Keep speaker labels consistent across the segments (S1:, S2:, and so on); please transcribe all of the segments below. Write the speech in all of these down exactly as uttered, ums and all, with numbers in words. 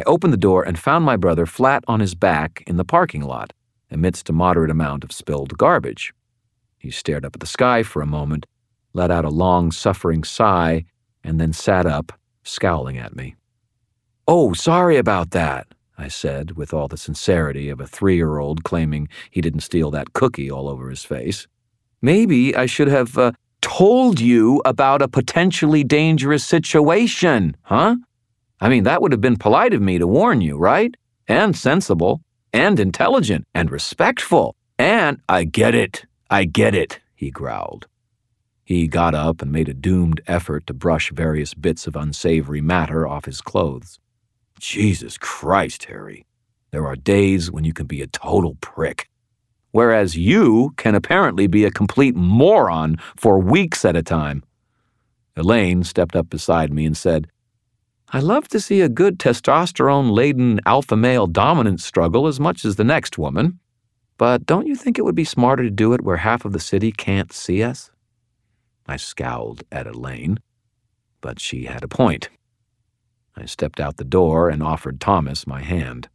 S1: opened the door and found my brother flat on his back in the parking lot, amidst a moderate amount of spilled garbage. He stared up at the sky for a moment, let out a long, suffering sigh, and then sat up, scowling at me. "Oh, sorry about that," I said, with all the sincerity of a three-year-old claiming he didn't steal that cookie all over his face. "Maybe I should have uh, told you about a potentially dangerous situation, huh? I mean, that would have been polite of me to warn you, right? And sensible, and intelligent, and respectful, and—" "I get it, I get it," he growled. He got up and made a doomed effort to brush various bits of unsavory matter off his clothes. "Jesus Christ, Harry. There are days when you can be a total prick. Whereas you can apparently be a complete moron for weeks at a time." Elaine stepped up beside me and said, "I love to see a good testosterone-laden alpha male dominance struggle as much as the next woman. But don't you think it would be smarter to do it where half of the city can't see us?" I scowled at Elaine, but she had a point. I stepped out the door and offered Thomas my hand.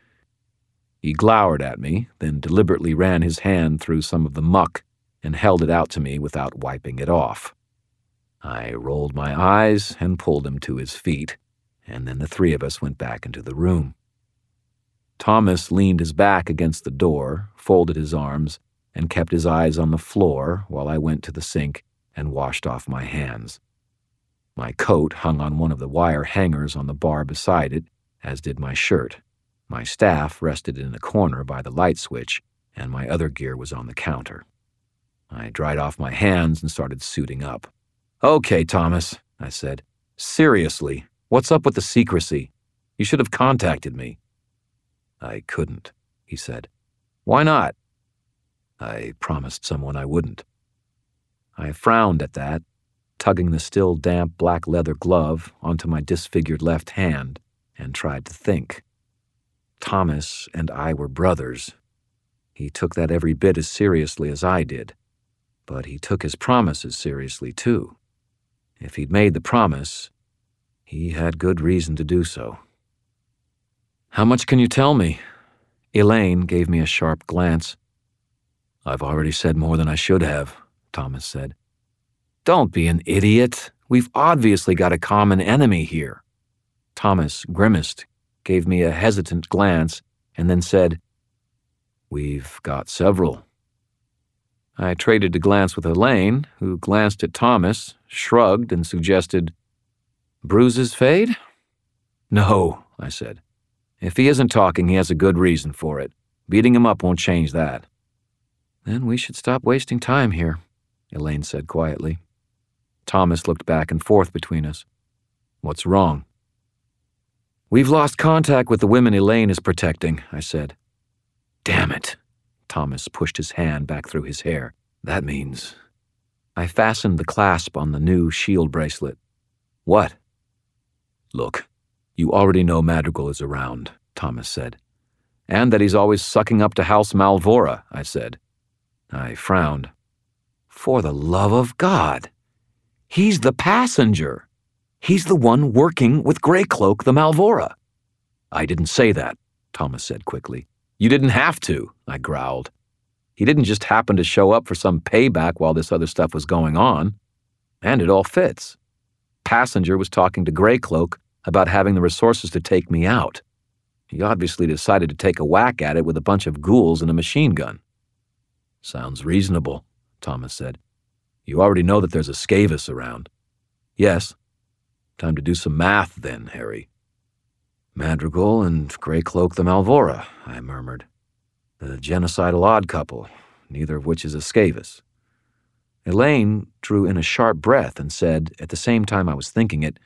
S1: He glowered at me, then deliberately ran his hand through some of the muck and held it out to me without wiping it off. I rolled my eyes and pulled him to his feet, and then the three of us went back into the room. Thomas leaned his back against the door, folded his arms, and kept his eyes on the floor while I went to the sink and washed off my hands. My coat hung on one of the wire hangers on the bar beside it, as did my shirt. My staff rested in a corner by the light switch, and my other gear was on the counter. I dried off my hands and started suiting up. "Okay, Thomas," I said. "Seriously, what's up with the secrecy? You should have contacted me." "I couldn't," he said. "Why not?" "I promised someone I wouldn't." I frowned at that, tugging the still damp black leather glove onto my disfigured left hand, and tried to think. Thomas and I were brothers. He took that every bit as seriously as I did, but he took his promises seriously too. If he'd made the promise, he had good reason to do so. "How much can you tell me?" Elaine gave me a sharp glance. "I've already said more than I should have," Thomas said. "Don't be an idiot. We've obviously got a common enemy here." Thomas grimaced, gave me a hesitant glance, and then said, "We've got several." I traded a glance with Elaine, who glanced at Thomas, shrugged, and suggested, "Bruises fade?" "No," I said. "If he isn't talking, he has a good reason for it. Beating him up won't change that." "Then we should stop wasting time here," Elaine said quietly. Thomas looked back and forth between us. "What's wrong?" "We've lost contact with the women Elaine is protecting," I said. "Damn it." Thomas pushed his hand back through his hair. "That means—" I fastened the clasp on the new shield bracelet. "What?" "Look, you already know Madrigal is around," Thomas said. "And that he's always sucking up to House Malvora," I said. I frowned. "For the love of God! He's the passenger! He's the one working with Greycloak the Malvora." "I didn't say that," Thomas said quickly. "You didn't have to," I growled. "He didn't just happen to show up for some payback while this other stuff was going on. And it all fits. Passenger was talking to Greycloak about having the resources to take me out. He obviously decided to take a whack at it with a bunch of ghouls and a machine gun." "Sounds reasonable," Thomas said. "You already know that there's a Skavis around." "Yes." "Time to do some math then, Harry." "Madrigal and Greycloak the Malvora," I murmured. "The genocidal odd couple, neither of which is a Skavis." Elaine drew in a sharp breath and said, at the same time I was thinking it,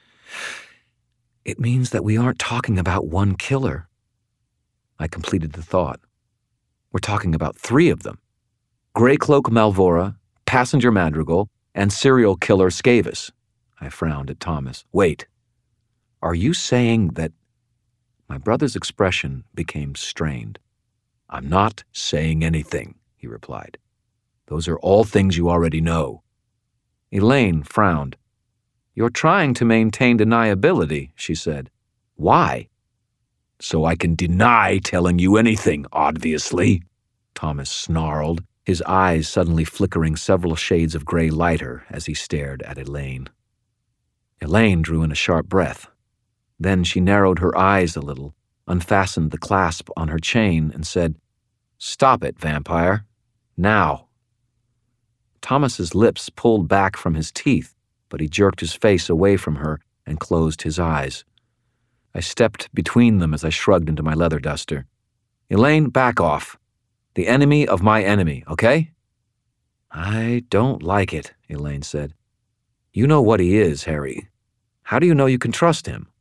S1: "It means that we aren't talking about one killer." I completed the thought. "We're talking about three of them. Greycloak Malvora, Passenger Madrigal, and serial killer Skavis." I frowned at Thomas. "Wait. Are you saying that—" My brother's expression became strained. "I'm not saying anything," he replied. "Those are all things you already know." Elaine frowned. "You're trying to maintain deniability," she said. "Why?" So I can deny telling you anything, obviously, Thomas snarled, his eyes suddenly flickering several shades of gray lighter as he stared at Elaine. Elaine drew in a sharp breath. Then she narrowed her eyes a little, unfastened the clasp on her chain, and said, "Stop it, vampire. Now." Thomas's lips pulled back from his teeth, but he jerked his face away from her and closed his eyes. I stepped between them as I shrugged into my leather duster. "Elaine, back off. The enemy of my enemy, okay?" "I don't like it," Elaine said. "You know what he is, Harry. How do you know you can trust him?"